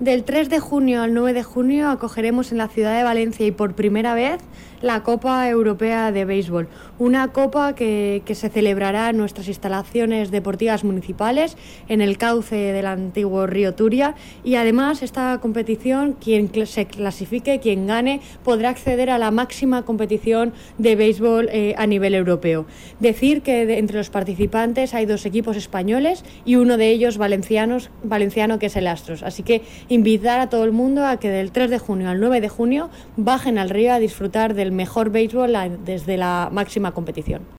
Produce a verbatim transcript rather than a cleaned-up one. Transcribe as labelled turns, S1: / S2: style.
S1: Del tres de junio al nueve de junio acogeremos en la ciudad de Valencia y por primera vez la Copa Europea de Béisbol, una copa que, que se celebrará en nuestras instalaciones deportivas municipales en el cauce del antiguo río Turia, y además esta competición, quien se clasifique, quien gane, podrá acceder a la máxima competición de béisbol eh, a nivel europeo. Decir que de, entre los participantes hay dos equipos españoles y uno de ellos valencianos, valenciano, que es el Astros, así que invitar a todo el mundo a que del tres de junio al nueve de junio bajen al río a disfrutar del mejor béisbol desde la máxima competición.